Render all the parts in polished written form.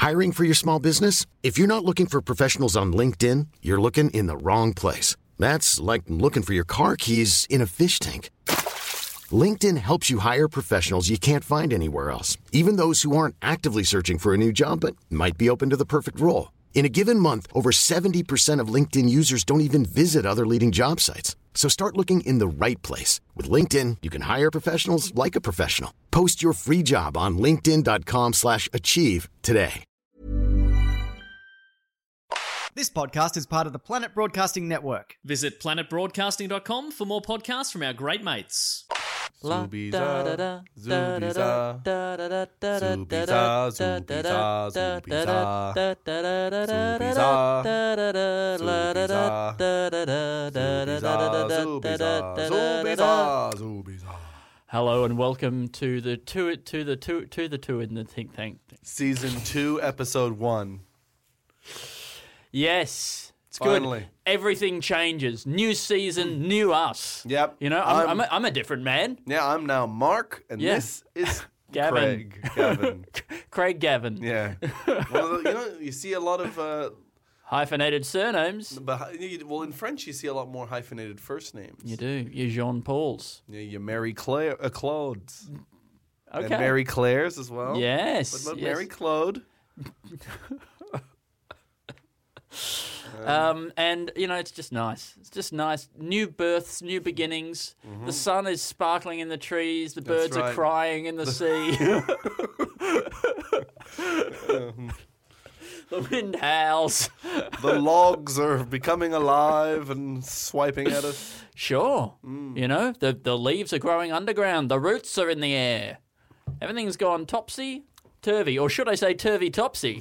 Hiring for your small business? If you're not looking for professionals on LinkedIn, you're looking in the wrong place. That's like looking for your car keys in a fish tank. LinkedIn helps you hire professionals you can't find anywhere else, even those who aren't actively searching for a new job but might be open to the perfect role. In a given month, over 70% of LinkedIn users don't even visit other leading job sites. So start looking in the right place. With LinkedIn, you can hire professionals like a professional. Post your free job on linkedin.com/achieve today. This podcast is part of the Planet Broadcasting Network. Visit planetbroadcasting.com for more podcasts from our great mates. Zoobiza, zoobiza, zoobiza, zoobiza, zoobiza, zoobiza, zoobiza, zoobiza. Hello and welcome to the two in the think tank. Season 2, episode 1. Yes, it's Finally. good. Everything changes. New season, new us. Yep. You know, I'm a different man. Yeah, I'm now Mark, and this is Gavin. Gavin. Craig Gavin. Yeah. Well, you see a lot of Hyphenated surnames. well, in French, you see a lot more hyphenated first names. You do. You Jean Paul's. Yeah, you Mary Claude's. Okay. And Mary Claire's as well. Yes. What about yes. Mary Claude? And, it's just nice. It's just nice. New births, new beginnings. The sun is sparkling in the trees. The birds are crying in the sea. The wind howls. The logs are becoming alive and swiping at us. Sure. The leaves are growing underground. The roots are in the air. Everything's gone topsy-turvy. Or should I say turvy-topsy?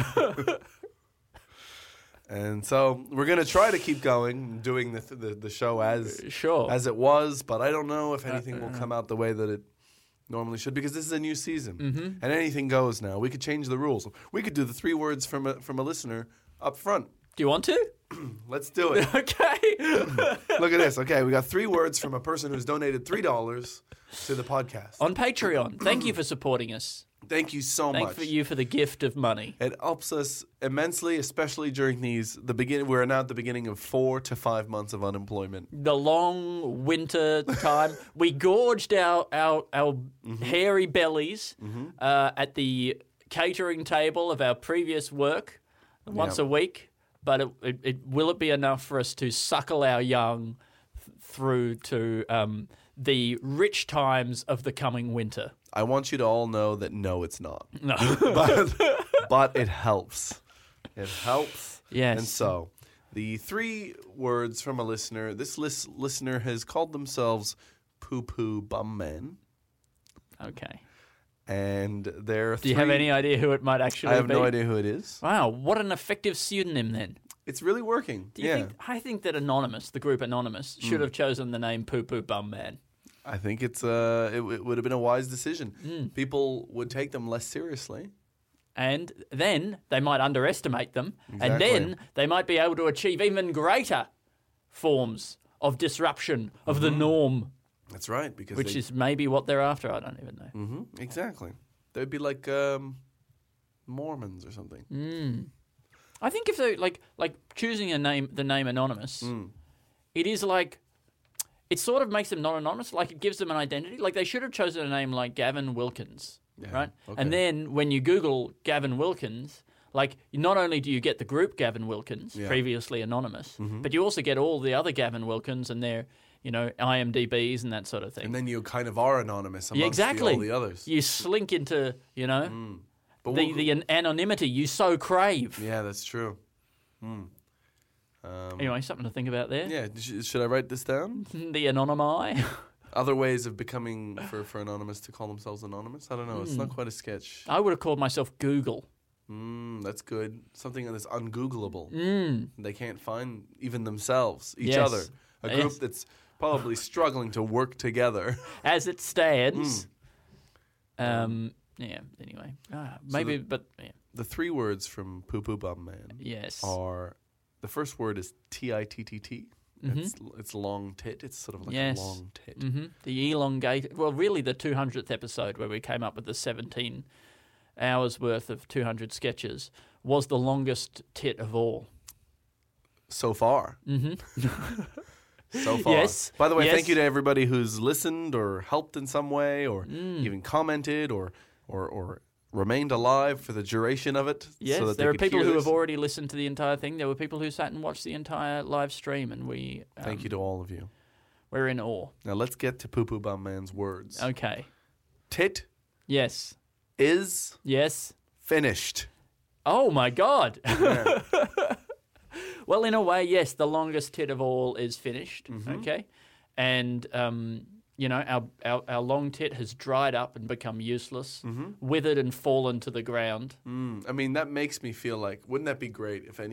And so we're going to try to keep going, doing the show as it was, but I don't know if anything will come out the way that it normally should, because this is a new season, and anything goes now. We could change the rules. We could do the 3 words from a listener up front. Do you want to? Let's do it. Okay. Look at this. Okay, we got 3 words from a person who's donated $3 to the podcast. On Patreon. Thank you for supporting us. Thank you so much. Thank you for the gift of money. It helps us immensely, especially during we're now at the beginning of 4 to 5 months of unemployment. The long winter time. We gorged our hairy bellies at the catering table of our previous work once a week. But will it be enough for us to suckle our young through to the rich times of the coming winter? I want you to all know that no, it's not. No. but it helps. It helps. Yes. And so, the 3 words from a listener. This listener has called themselves Poo Poo Bum Man. Okay. And they're Do you have any idea who it might actually be? I have no idea who it is. Wow, what an effective pseudonym then. It's really working. I think that Anonymous, the group Anonymous, should have chosen the name Poo Poo Bum Man. I think it would have been a wise decision. People would take them less seriously. And then they might underestimate them. Exactly. And then they might be able to achieve even greater forms of disruption of the norm. That's right. Which is maybe what they're after. I don't even know. Mm-hmm, exactly. They'd be like Mormons or something. I think if they like choosing the name Anonymous, it is like it sort of makes them not anonymous. Like it gives them an identity. Like they should have chosen a name like Gavin Wilkins, right? Okay. And then when you Google Gavin Wilkins, like not only do you get the group Gavin Wilkins, previously anonymous, but you also get all the other Gavin Wilkins and their IMDb's and that sort of thing. And then you kind of are anonymous amongst all the others. You slink into the anonymity you so crave. Yeah, that's true. Anyway, something to think about there. Yeah, should I write this down? The anonymi. Other ways of becoming for Anonymous to call themselves anonymous? I don't know. It's not quite a sketch. I would have called myself Google. That's good. Something that's ungoogleable. They can't find even themselves, each other. A group that's probably struggling to work together. As it stands. Anyway. The 3 words from Poo Poo Bum Man are... The first word is T-I-T-T-T. It's long tit. It's sort of like a long tit. The elongated... Well, really the 200th episode where we came up with the 17 hours worth of 200 sketches was the longest tit of all. So far. So far. Yes. By the way, Yes. thank you to everybody who's listened or helped in some way or even commented or remained alive for the duration of it. Yes, so that there they are could people hear who this. have already listened to the entire thing. There were people who sat and watched the entire live stream, and we... Thank you to all of you. We're in awe. Now let's get to Poo Poo Bum Man's words. Okay. Tit Yes. is Yes. finished. Oh, my God. Yeah. Well, in a way, yes, the longest tit of all is finished, Mm-hmm. okay? And, our long tit has dried up and become useless, Mm-hmm. withered and fallen to the ground. I mean, that makes me feel like, wouldn't that be great if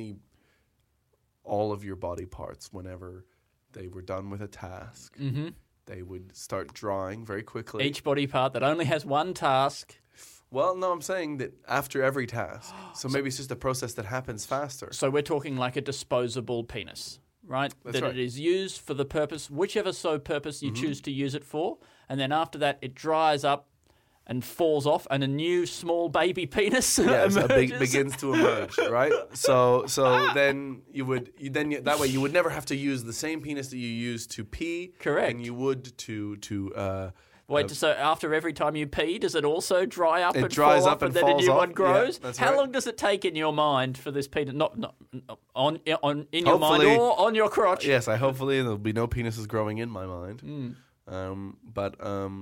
all of your body parts, whenever they were done with a task, they would start drying very quickly. Each body part that only has one task. Well, no, I'm saying that after every task. So maybe it's just a process that happens faster. So we're talking like a disposable penis, right? That's that right. it is used for the purpose, whichever purpose you choose to use it for. And then after that, it dries up and falls off, and a new small baby penis Yes, emerges. begins to emerge, right? So then that way you would never have to use the same penis that you use to pee. Correct. And you would to Wait, so after every time you pee, does it also dry up It and dries fall up off, and then a falls new off? one grows? Yeah, that's How right. long does it take in your mind for this penis, not in your mind Hopefully- or on your crotch? yes, hopefully there'll be no penises growing in my mind. But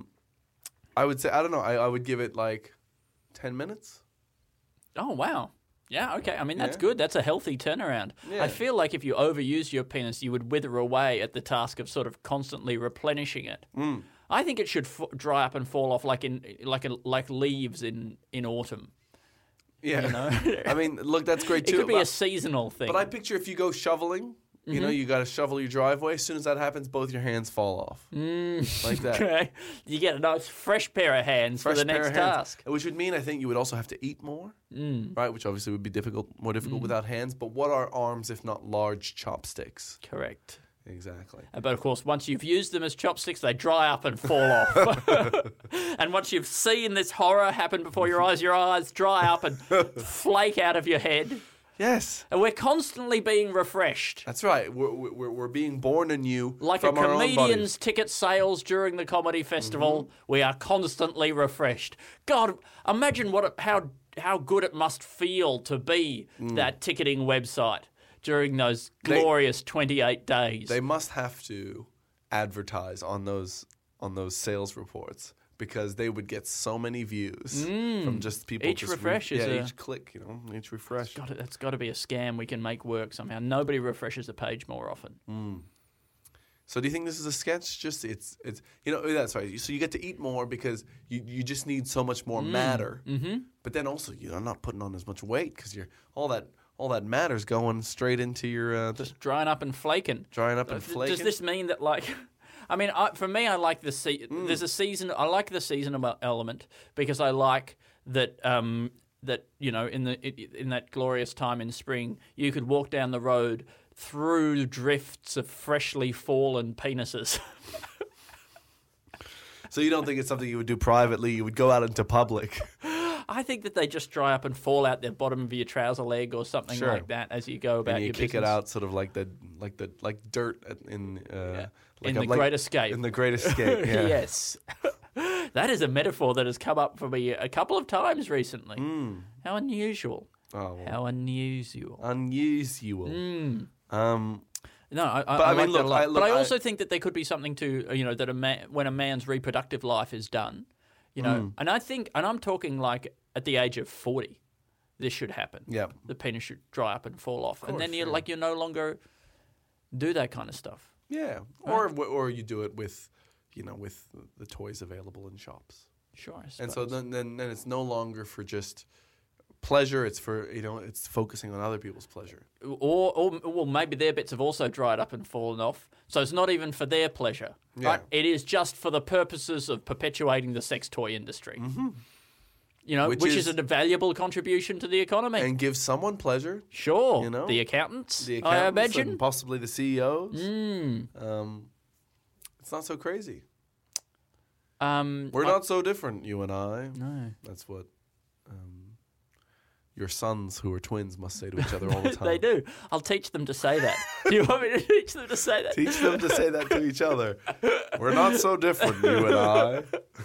I would say, I don't know, I would give it like 10 minutes. Oh, wow. Yeah, okay. I mean, that's Yeah. good. That's a healthy turnaround. Yeah. I feel like if you overuse your penis, you would wither away at the task of sort of constantly replenishing it. I think it should dry up and fall off like leaves in autumn. Yeah. You know? I mean, look, that's great It too. could be but, a seasonal thing. but I picture if you go shoveling, you know, you got to shovel your driveway. As soon as that happens, both your hands fall off. Like that. Okay. You get a nice fresh pair of hands for the pair next of hands. task. Which would mean, I think, you would also have to eat more, right? Which obviously would be more difficult without hands. But what are arms if not large chopsticks? Correct. Exactly. But of course, once you've used them as chopsticks, they dry up and fall off. And once you've seen this horror happen before your eyes dry up and flake out of your head. Yes. And we're constantly being refreshed. That's right. We're being born anew Like a from our own comedian's bodies. ticket sales during the comedy festival, we are constantly refreshed. God, imagine how good it must feel to be that ticketing website during those glorious 28 days. They must have to advertise on those sales reports because they would get so many views from just people. Each refresh is each click, each refresh. That's got to be a scam we can make work somehow. Nobody refreshes a page more often. So do you think this is a sketch? Just it's that's right. So you get to eat more because you just need so much more matter. But then also you're not putting on as much weight because you're all that matter's going straight into your Just drying up and flaking. flaking. Does this mean that, like, I mean, for me, I like there's a season. I like the seasonal element because I like that. That in that glorious time in spring, you could walk down the road through drifts of freshly fallen penises. So you don't think it's something you would do privately? You would go out into public. I think that they just dry up and fall out the bottom of your trouser leg or something Sure. like that as you go about And you your kick business. it out, sort of like dirt in In The Great Escape. In The Great Escape, yeah. Yes. That is a metaphor that has come up for me a couple of times recently. How unusual. Oh, well, How unusual. unusual. No, I I mean, like that look, a lot. But I I- also think that there could be something to, that when a man's reproductive life is done, and I'm talking like at the age of 40, this should happen. Yeah. The penis should dry up and fall off. And then course, you no longer do that kind of stuff. Yeah, or you do it with, with the toys available in shops. Sure, I And suppose. so then it's no longer for just pleasure. It's for it's focusing on other people's pleasure. Or maybe their bits have also dried up and fallen off. So it's not even for their pleasure. Yeah. Right? It is just for the purposes of perpetuating the sex toy industry. Which is a valuable contribution to the economy. And give someone pleasure. Sure. You know? The accountants, The I accountants imagine. and possibly the CEOs. It's not so crazy. We're not so different, you and I. No. That's what your sons who are twins must say to each other all the time. They do. I'll teach them to say that. Do you want me to teach them to say that? Teach them to say that to each other. We're not so different, you and I.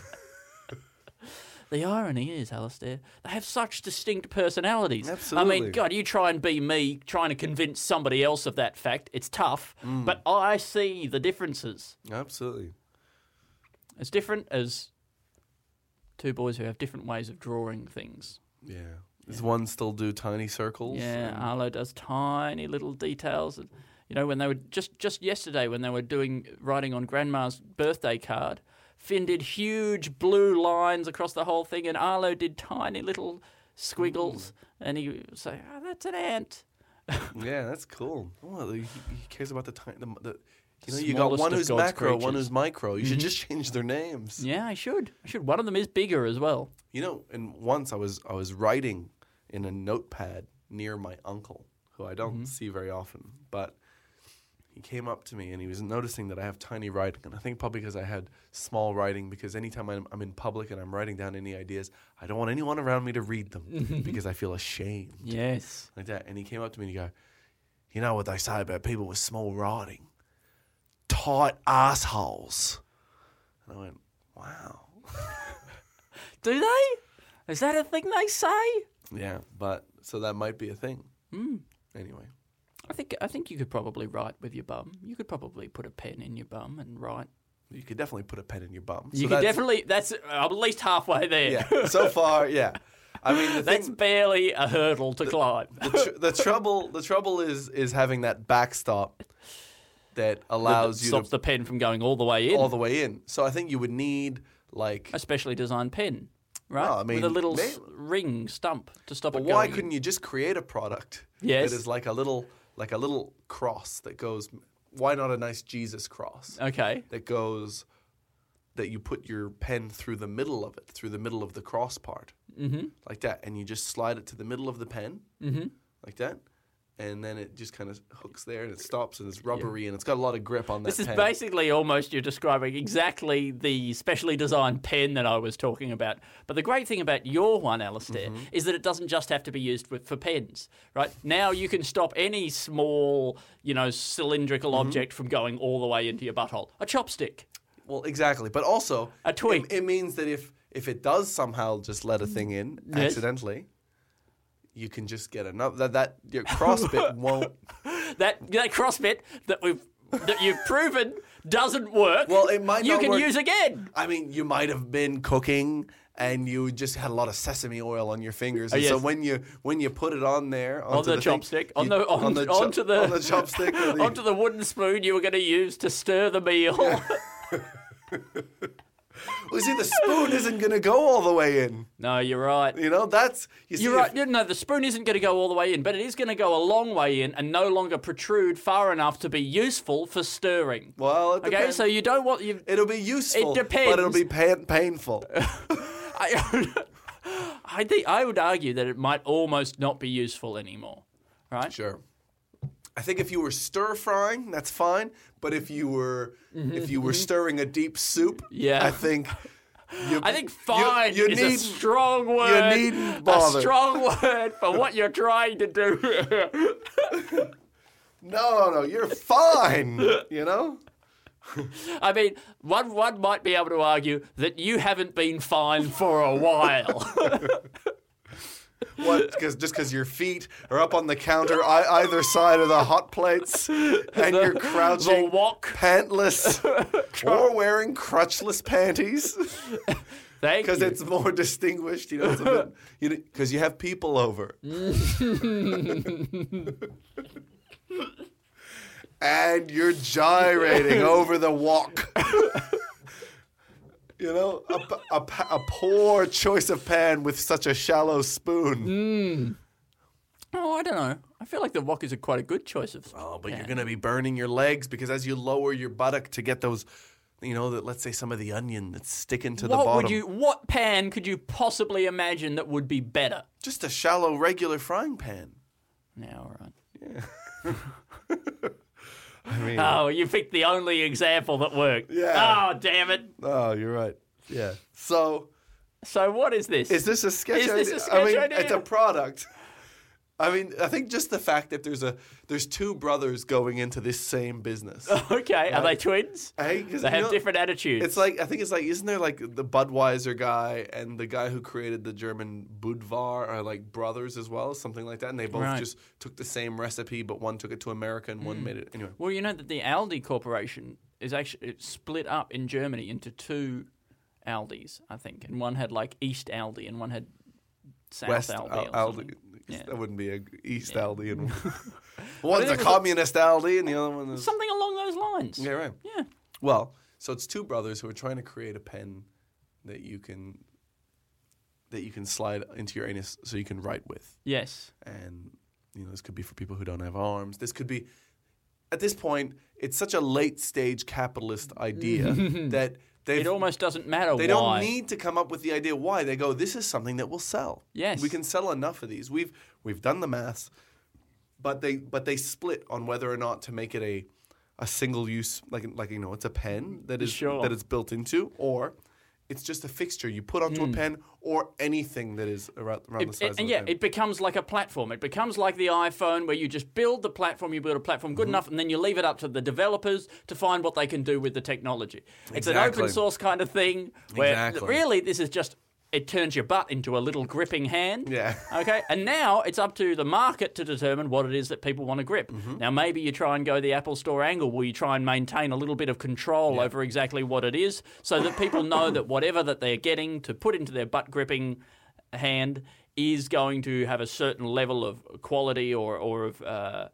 The irony is, Alistair, they have such distinct personalities. Absolutely. I mean, God, you try and be me trying to convince somebody else of that fact. It's tough, but I see the differences. Absolutely. As different as two boys who have different ways of drawing things. Yeah. Does one still do tiny circles? Yeah, Arlo does tiny little details. You know, when they were just yesterday when they were writing on Grandma's birthday card, Finn did huge blue lines across the whole thing, and Arlo did tiny little squiggles, and he would say, "Oh, that's an ant." Yeah, that's cool. Well, he cares about the tiny. You know, you got one who's macro, creatures. One who's micro. You should just change their names. Yeah, I should. One of them is bigger as well. You know, and once I was writing in a notepad near my uncle, who I don't see very often, but he came up to me and he was noticing that I have tiny writing, and I think probably because I had small writing, because anytime I'm in public and I'm writing down any ideas, I don't want anyone around me to read them because I feel ashamed. Yes. Like that. And he came up to me and he go, "You know what they say about people with small writing? Tight assholes." And I went, wow. Do they? Is that a thing they say? Yeah, but so that might be a thing. Anyway. I think you could probably write with your bum. You could probably put a pen in your bum and write. You could definitely put a pen in your bum. You could definitely. That's at least halfway there. Yeah. So far, yeah. I mean, that's barely a hurdle to climb. The trouble is having that backstop that allows you stops the pen from going all the way in. All the way in. So I think you would need like a specially designed pen, right? Well, I mean, with a little ring stump to stop it going. Why couldn't you just create a product that is like a little cross that goes? Why not a nice Jesus cross? Okay. That you put your pen through the middle of it, through the middle of the cross part, like that, and you just slide it to the middle of the pen, like that, and then it just kind of hooks there and it stops and it's rubbery and it's got a lot of grip on that pen. This is basically almost you're describing exactly the specially designed pen that I was talking about. But the great thing about your one, Alistair, is that it doesn't just have to be used for pens, right? Now you can stop any small, cylindrical object from going all the way into your butthole. A chopstick. Well, exactly. But also, a twig. It means that if it does somehow just let a thing in accidentally, you can just get another. That your cross bit won't. That cross bit that you've proven doesn't work. Well, it might. You not can work. Use again. I mean, you might have been cooking and you just had a lot of sesame oil on your fingers, and so when you put it on there onto the chopstick, onto the chopstick, onto the wooden spoon you were going to use to stir the meal. Yeah. Well, see, the spoon isn't going to go all the way in. No, you're right. You're right. No, the spoon isn't going to go all the way in, but it is going to go a long way in and no longer protrude far enough to be useful for stirring. Well, it depends. So you don't want It'll be useful. It depends, but it'll be painful. I think I would argue that it might almost not be useful anymore. Right? Sure. I think if you were stir frying, that's fine. But if you were stirring a deep soup, I think fine is a strong word. You needn't bother. A strong word for what you're trying to do. No, you're fine. I mean, one might be able to argue that you haven't been fine for a while. What? Because your feet are up on the counter either side of the hot plates, and you're crouching, pantless, or wearing crutchless panties. Thank you. Because it's more distinguished, because you have people over. And you're gyrating over the wok. A poor choice of pan with such a shallow spoon. Oh, I don't know. I feel like the wok is quite a good choice of. Oh, but you're going to be burning your legs because as you lower your buttock to get those, let's say some of the onion that's sticking to the bottom. What pan could you possibly imagine that would be better? Just a shallow, regular frying pan. Yeah, all right. Yeah. I mean, you picked the only example that worked. Yeah. Oh, damn it. Oh, you're right. Yeah. So what is this? Is this a sketch idea? It's a product. I mean, I think just the fact that there's two brothers going into this same business. Okay, right? Are they twins? Hey, they have different attitudes. It's like, I think it's like, isn't there like the Budweiser guy and the guy who created the German Budvar are like brothers as well, something like that, and they both just took the same recipe, but one took it to America and one made it anyway. Well, you know that the Aldi Corporation is actually split up in Germany into two Aldis, I think, and one had like East Aldi and one had South West Aldi. That wouldn't be a East Aldi. And one's a communist Aldi and the other one is... Something along those lines. Yeah, right. Yeah. Well, so it's two brothers who are trying to create a pen that you can slide into your anus so you can write with. Yes. And, this could be for people who don't have arms. This could be... At this point, it's such a late-stage capitalist idea that... It almost doesn't matter why. They don't need to come up with the idea why. They go, this is something that will sell. Yes. We can sell enough of these. We've done the maths, but they split on whether or not to make it a single use, like it's a pen that is built into, or it's just a fixture you put onto a pen, or anything that is around the size of a pen. It becomes like a platform. It becomes like the iPhone, where you just build the platform, you build a platform good enough, and then you leave it up to the developers to find what they can do with the technology. It's an open source kind of thing, where really this is just... It turns your butt into a little gripping hand. Yeah. Okay. And now it's up to the market to determine what it is that people want to grip. Now, maybe you try and go the Apple Store angle, where you try and maintain a little bit of control over exactly what it is, so that people know that whatever that they're getting to put into their butt gripping hand is going to have a certain level of quality or of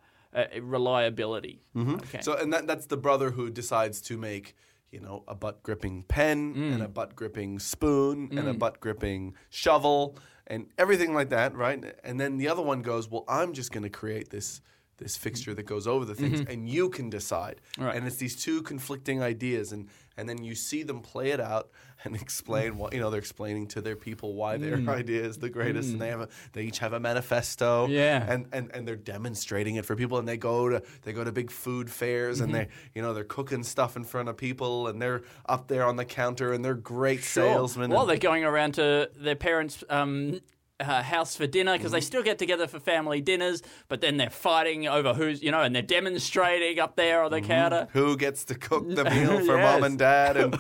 reliability. Okay. So, and that's the brother who decides to make... a butt-gripping pen and a butt-gripping spoon and a butt-gripping shovel and everything like that, right? And then the other one goes, well, I'm just going to create this fixture that goes over the things, and you can decide. Right. And it's these two conflicting ideas, and then you see them play it out and explain what they're explaining to their people why their idea is the greatest, and they each have a manifesto, and they're demonstrating it for people, and they go to big food fairs, and they're cooking stuff in front of people, and they're up there on the counter, and they're great salesmen. Well, they're going around to their parents' house for dinner, because they still get together for family dinners, but then they're fighting over who's, and they're demonstrating up there on the counter. Who gets to cook the meal for mom and dad and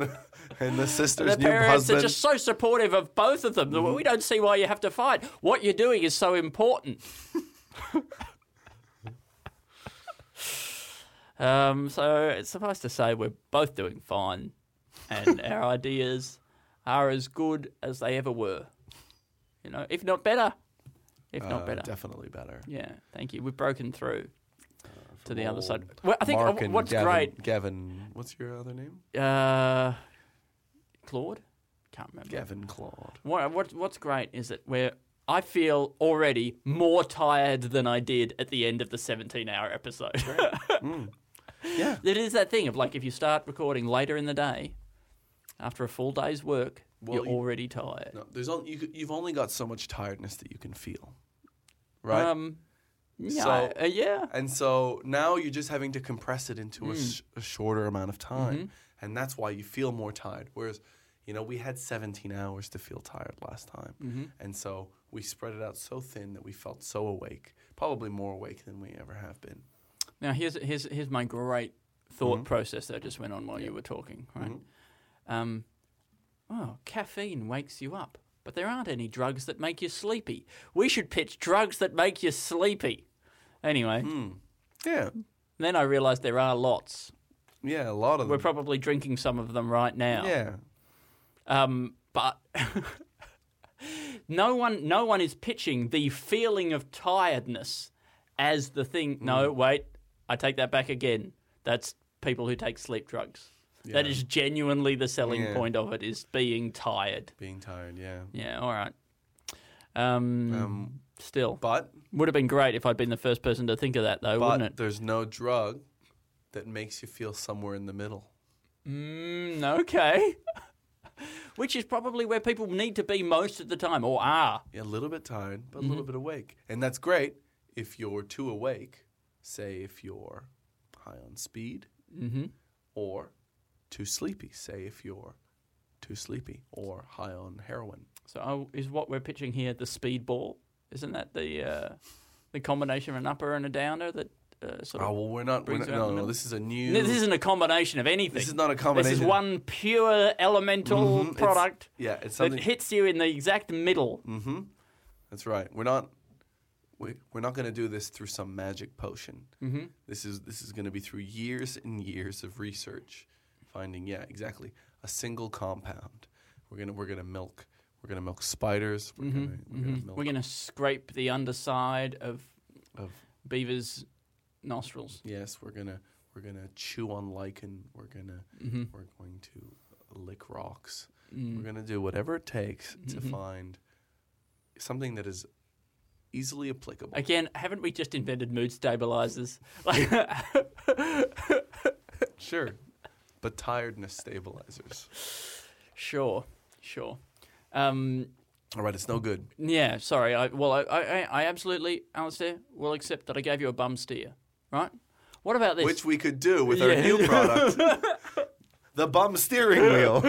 the sister's new husband. The parents are just so supportive of both of them. We don't see why you have to fight. What you're doing is so important. So it's suffice to say we're both doing fine, and our ideas are as good as they ever were. If not better. If not better. Definitely better. Yeah, thank you. We've broken through to the other side. Well, I think Mark what's Gavin, great... Gavin, what's your other name? Claude? Can't remember. Gavin Claude. What's great is that I feel already more tired than I did at the end of the 17-hour episode. Yeah. It is that thing of, like, if you start recording later in the day, after a full day's work... you're already tired. No, you've only got so much tiredness that you can feel, right? Yeah. And so now you're just having to compress it into a shorter amount of time, and that's why you feel more tired. Whereas, we had 17 hours to feel tired last time, and so we spread it out so thin that we felt so awake, probably more awake than we ever have been. Now here's my great thought process that just went on while you were talking, right? Caffeine wakes you up, but there aren't any drugs that make you sleepy. We should pitch drugs that make you sleepy. Anyway. Yeah. Then I realised there are lots. Yeah, a lot of them. We're probably drinking some of them right now. Yeah. But no one is pitching the feeling of tiredness as the thing. No, wait, I take that back again. That's people who take sleep drugs. Yeah. That is genuinely the selling point of it, is being tired. Being tired, yeah. Yeah, all right. Still. But... would have been great if I'd been the first person to think of that, though, wouldn't it? But there's no drug that makes you feel somewhere in the middle. Okay. Which is probably where people need to be most of the time, or are. Yeah, a little bit tired, but a little bit awake. And that's great if you're too awake, say if you're high on speed, or... too sleepy, say if you're too sleepy or high on heroin. So is what we're pitching here the speedball? Isn't that the combination of an upper and a downer that sort of? Oh well, we're not. No. This is a new. This isn't a combination of anything. This is not a combination. This is one pure elemental product. It's something that hits you in the exact middle. Mm-hmm. That's right. We're not going to do this through some magic potion. Mm-hmm. This is going to be through years and years of research, finding exactly a single compound. We're gonna milk spiders. We're gonna scrape the underside of beavers' nostrils. Yes, we're gonna chew on lichen. We're going to lick rocks. We're gonna do whatever it takes to find something that is easily applicable. Again, haven't we just invented mood stabilizers? Sure, but tiredness stabilizers. Sure. All right, it's no good. Yeah, sorry. I absolutely, Alistair, will accept that I gave you a bum steer, right? What about this? Which we could do with our new product, the bum steering wheel.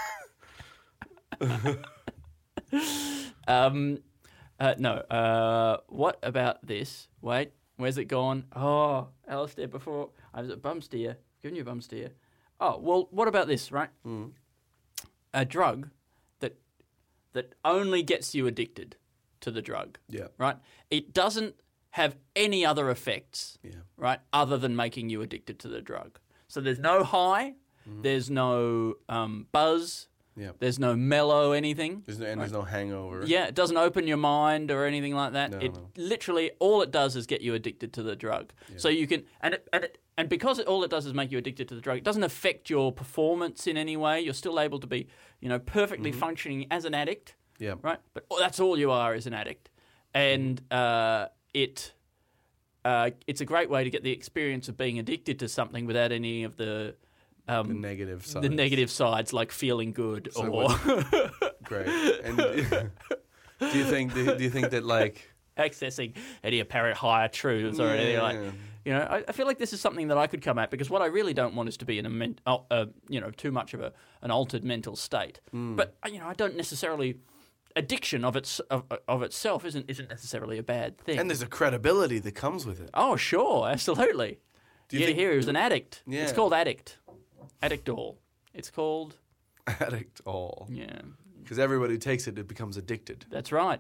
No. What about this? Wait, where's it gone? Oh, Alistair, before I was at bum steer, giving you a bum steer. Oh, well, what about this, right? A drug that only gets you addicted to the drug. Yeah. Right? It doesn't have any other effects, right, other than making you addicted to the drug. So there's no high, there's no buzz, there's no mellow anything. There's no hangover. Yeah, it doesn't open your mind or anything like that. Literally, all it does is get you addicted to the drug. Yeah. So you can, and because all it does is make you addicted to the drug, it doesn't affect your performance in any way. You're still able to be, perfectly functioning as an addict. Yeah. Right? But that's all you are is an addict. And it's a great way to get the experience of being addicted to something without any of the negative sides. The negative sides, like feeling good Great. And do you think that like accessing any apparent higher truths or anything like? I feel like this is something that I could come at, because what I really don't want is to be in too much of an altered mental state. But I don't necessarily. Addiction of itself isn't necessarily a bad thing. And there's a credibility that comes with it. Oh, sure, absolutely. Do you think here is an addict. Yeah. It's called Addict. Addict-all. It's called Addict-all. Yeah. Because everybody who takes it becomes addicted. That's right.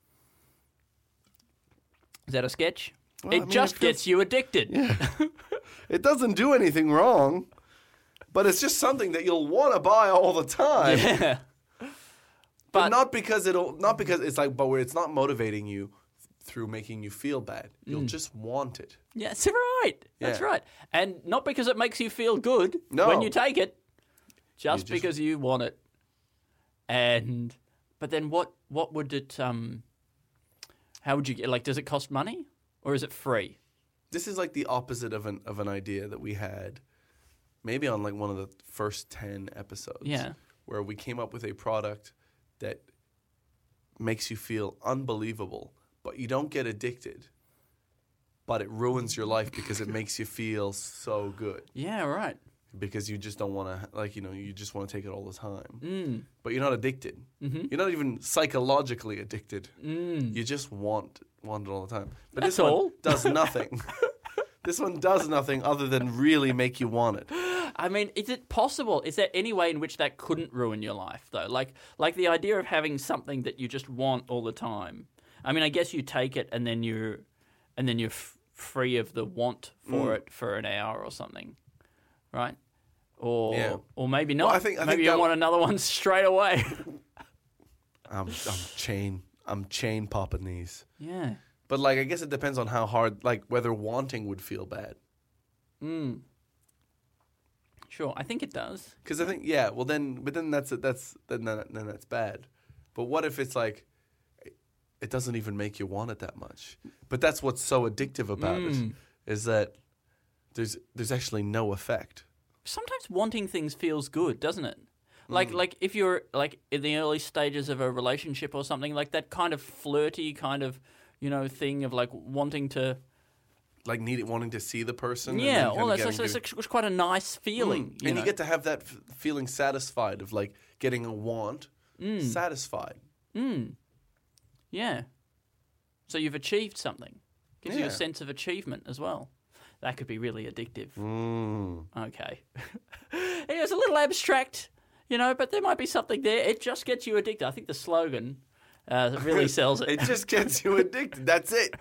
Is that a sketch? Well, it gets you addicted. Yeah. It doesn't do anything wrong, but it's just something that you'll want to buy all the time. Yeah. But not because it's like, but where it's not motivating you through making you feel bad. You'll just want it. Yeah, that's right. That's right. And not because it makes you feel good when you take it, just because you want it. But then what would it, how would you get, like, does it cost money or is it free? This is like the opposite of an idea that we had maybe on like one of the first 10 episodes. Yeah. Where we came up with a product that makes you feel unbelievable, but you don't get addicted, but it ruins your life because it makes you feel so good. Yeah, right. Because you just don't want to, you just want to take it all the time. But you're not addicted. Mm-hmm. You're not even psychologically addicted. You just want it all the time. But That's this one all. does nothing. This one does nothing other than really make you want it. I mean, is it possible? Is there any way in which that couldn't ruin your life, though? Like the idea of having something that you just want all the time. I mean, I guess you take it and then you're free of the want for it for an hour or something, right? Or maybe not. Well, I think maybe you want another one straight away. I'm chain popping these. Yeah. But I guess it depends on how hard, whether wanting would feel bad. Sure, I think it does. Because I think, well, then that's bad. But what if it's it doesn't even make you want it that much? But that's what's so addictive about it, is that there's actually no effect. Sometimes wanting things feels good, doesn't it? Like if you're in the early stages of a relationship or something, like that kind of flirty kind of thing of wanting to. Wanting to see the person. Yeah, it was quite a nice feeling. And you get to have that feeling satisfied of getting a want satisfied. Yeah. So you've achieved something. Gives you Yeah. a sense of achievement as well. That could be really addictive. Okay. It's a little abstract, but there might be something there. It just gets you addicted. I think the slogan really sells it. It just gets you addicted. That's it.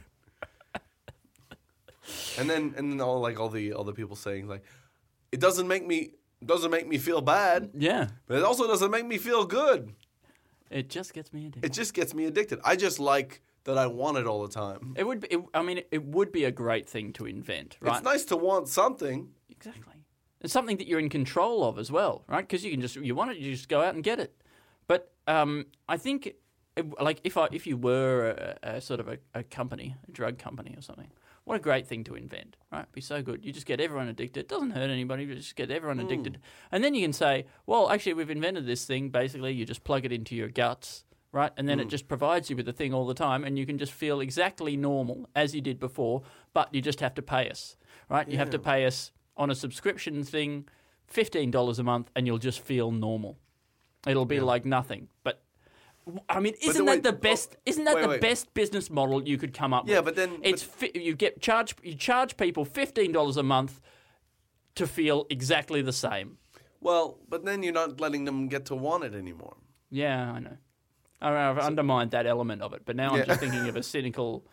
And then all the people saying like, it doesn't make me feel bad. Yeah. But it also doesn't make me feel good. It just gets me addicted. It just gets me addicted. I just like that I want it all the time. It would be, it would be a great thing to invent, right? It's nice to want something. Exactly. It's something that you're in control of as well, right? Because you want it, you just go out and get it. But I think, if you were a sort of a company, a drug company or something, what a great thing to invent, right? It'd be so good. You just get everyone addicted. It doesn't hurt anybody. You just get everyone addicted. And then you can say, well, actually, we've invented this thing. Basically, you just plug it into your guts, right? And then it just provides you with the thing all the time, and you can just feel exactly normal as you did before, but you just have to pay us, right? You have to pay us on a subscription thing, $15 a month, and you'll just feel normal. It'll be like nothing. But isn't that the best? Isn't that the best business model you could come up with? Yeah, but then you charge people $15 a month to feel exactly the same. Well, but then you're not letting them get to want it anymore. Yeah, I know. I've undermined that element of it, but now I'm just thinking of a cynical,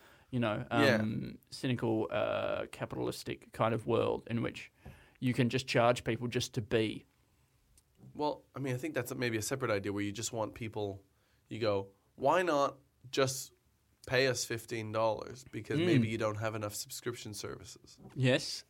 capitalistic kind of world in which you can just charge people just to be. Well, I think that's maybe a separate idea where you just want people. You go, why not just pay us $15 because maybe you don't have enough subscription services? Yes.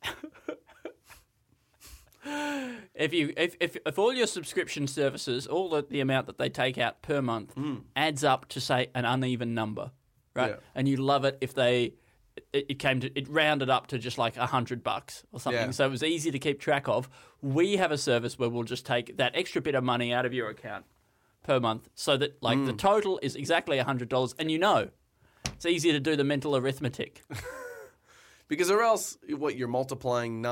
If all your subscription services, all the amount that they take out per month adds up to, say, an uneven number, right? Yeah. And you love it if it rounded up to just like $100 or something, so it was easy to keep track of. We have a service where we'll just take that extra bit of money out of your account per month, so that the total is exactly $100, and it's easy to do the mental arithmetic. Because or else, you're multiplying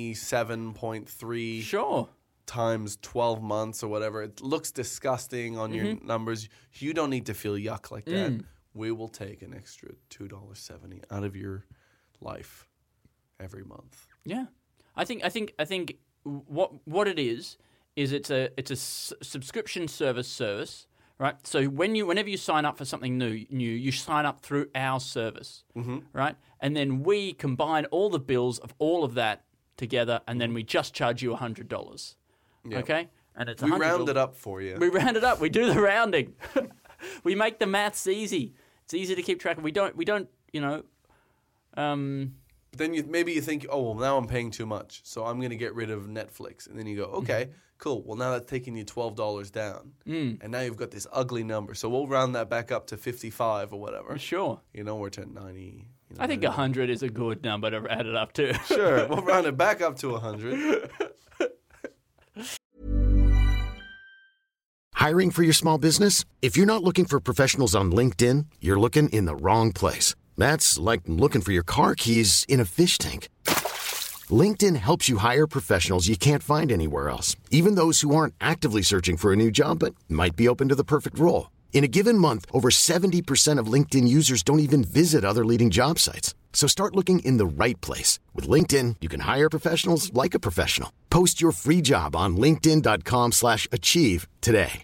97.3 times 12 months or whatever. It looks disgusting on your numbers. You don't need to feel yuck like that. We will take an extra $2.70 out of your life every month. Yeah, I think what it is it's a subscription service, right? So whenever you sign up for something new, you sign up through our service, right? And then we combine all the bills of all of that together, and then we just charge you $100. Yeah. Okay, and it's we round it up for you. We round it up. We do the rounding. We make the maths easy. It's easy to keep track of. We don't. But then maybe you think, oh, well, now I'm paying too much, so I'm going to get rid of Netflix. And then you go, okay, cool. Well, now that's taking you $12 down. And now you've got this ugly number. So we'll round that back up to 55 or whatever. Sure. We're to 90. I think 100 is a good number to add it up to. Sure. We'll round it back up to 100. Hiring for your small business? If you're not looking for professionals on LinkedIn, you're looking in the wrong place. That's like looking for your car keys in a fish tank. LinkedIn helps you hire professionals you can't find anywhere else, even those who aren't actively searching for a new job but might be open to the perfect role. In a given month, over 70% of LinkedIn users don't even visit other leading job sites. So start looking in the right place. With LinkedIn, you can hire professionals like a professional. Post your free job on linkedin.com/achieve today.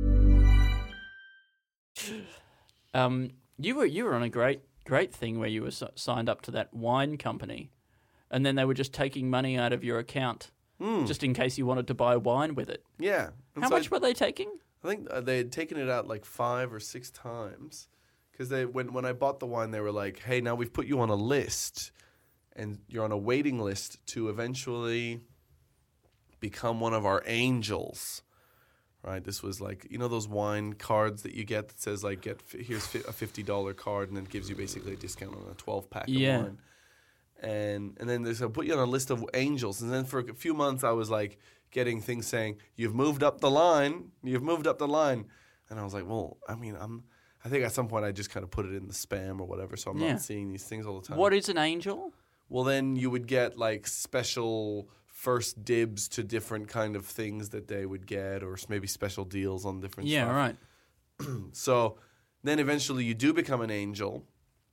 You were on a great thing where you were signed up to that wine company, and then they were just taking money out of your account just in case you wanted to buy wine with it. Yeah. How much were they taking? I think they had taken it out like 5 or 6 times. Because when I bought the wine, they were like, hey, now we've put you on a list, and you're on a waiting list to eventually become one of our angels. Right? This was like, those wine cards that you get that says, like, here's a $50 card, and then it gives you basically a discount on a 12-pack of wine. And then they said, put you on a list of angels. And then for a few months, I was like getting things saying, you've moved up the line. You've moved up the line. And I was like, well, I think at some point I just kind of put it in the spam or whatever, so I'm not seeing these things all the time. What is an angel? Well, then you would get like special first dibs to different kind of things that they would get, or maybe special deals on different stuff. Yeah, right. So then eventually you do become an angel,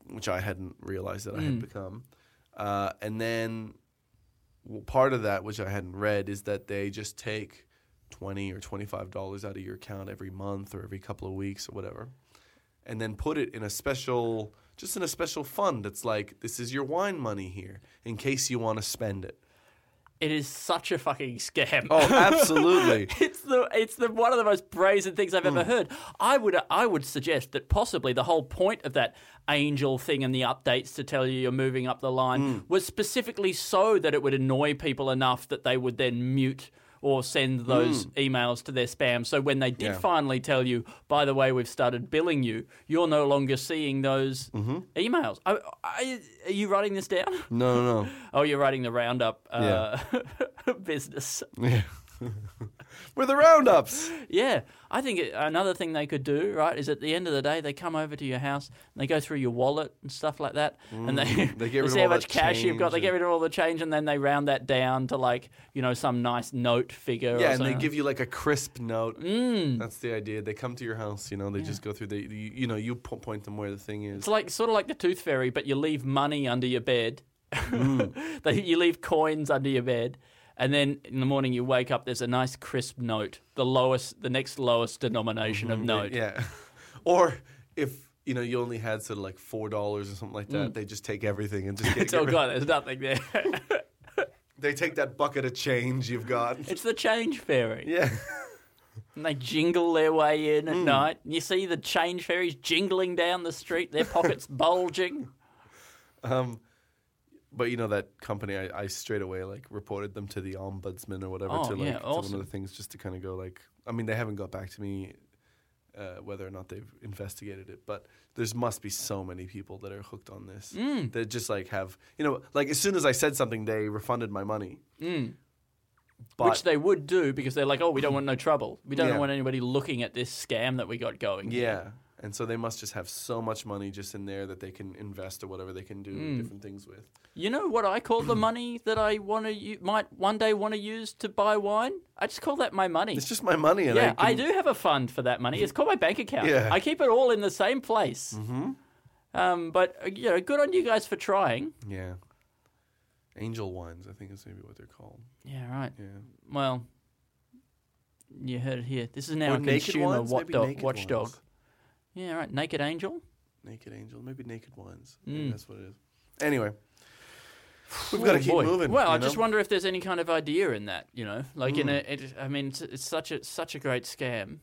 which I hadn't realized that I had become. And then part of that, which I hadn't read, is that they just take $20 or $25 out of your account every month or every couple of weeks or whatever, and then put it in a special fund. It's like, this is your wine money here in case you want to spend it. It is such a fucking scam. Oh, absolutely. It's the one of the most brazen things I've ever heard. I would suggest that possibly the whole point of that Angel thing and the updates to tell you you're moving up the line was specifically so that it would annoy people enough that they would then mute or send those emails to their spam. So when they did finally tell you, by the way, we've started billing you, you're no longer seeing those emails. Are you writing this down? No. Oh, you're writing the Roundup business. Yeah. We're the Roundups. Yeah. I think another thing they could do, right, is at the end of the day, they come over to your house and they go through your wallet and stuff like that. And they get rid see of how all much that cash you've got. They change get rid of all the change and then they round that down to like, some nice note figure. Yeah, or and something. they give you like a crisp note. That's the idea. They come to your house, they just go through you point them where the thing is. It's like sort of like the Tooth Fairy, but you leave money under your bed. You leave coins under your bed. And then in the morning you wake up, there's a nice crisp note, the next lowest denomination of note. Yeah. Or if, you only had sort of like $4 or something like that, they just take everything and just It's all gone. There's nothing there. They take that bucket of change you've got. It's the change fairy. Yeah. And they jingle their way in at night. And you see the change fairies jingling down the street, their pockets bulging. But that company, I straight away reported them to the ombudsman or whatever awesome. to one of the things just to kind of go they haven't got back to me whether or not they've investigated it, but there must be so many people that are hooked on this that just have as soon as I said something, they refunded my money. But, which they would do because they're like, oh, we don't want no trouble. We don't want anybody looking at this scam that we got going. Yeah. And so they must just have so much money just in there that they can invest or whatever they can do different things with. You know what I call the money that I might one day want to use to buy wine? I just call that my money. It's just my money. And I do have a fund for that money. It's called my bank account. Yeah. I keep it all in the same place. But good on you guys for trying. Yeah. Angel wines, I think is maybe what they're called. Yeah, right. Yeah. Well, you heard it here. This is now or a consumer watchdog. Wines. Yeah, right. Naked Angel? Naked Angel. Maybe Naked Wines. Maybe that's what it is. Anyway. We've got to keep moving. Well, I just wonder if there's any kind of idea in that, it's such a great scam.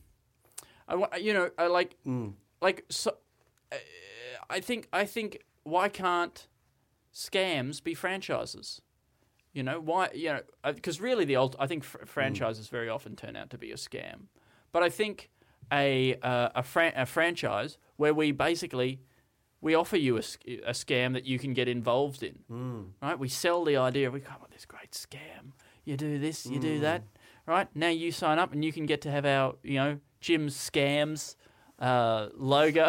I think why can't scams be franchises? Why? Because really I think franchises very often turn out to be a scam. But I think a franchise where we offer you a scam that you can get involved in, right? We sell the idea. We come up with this great scam. You do this, you do that, right? Now you sign up and you can get to have our, Jim's Scams logo.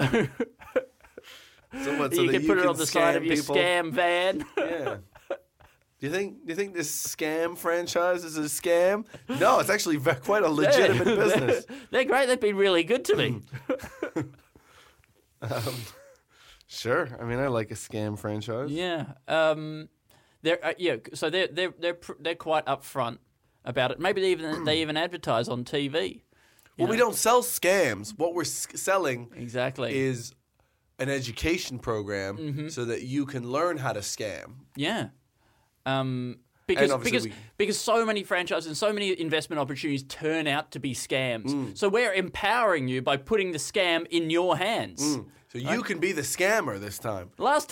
So you can put it on the side of your scam van. Yeah. Do you think this scam franchise is a scam? No, it's actually quite a legitimate business. They're great. They've been really good to me. Sure. I mean, I like a scam franchise. Yeah. So they're quite upfront about it. Maybe they even advertise on TV. Well, we don't sell scams. What we're selling is an education program so that you can learn how to scam. Yeah. Because so many franchises and so many investment opportunities turn out to be scams. So we're empowering you by putting the scam in your hands. So you can be the scammer this time. Last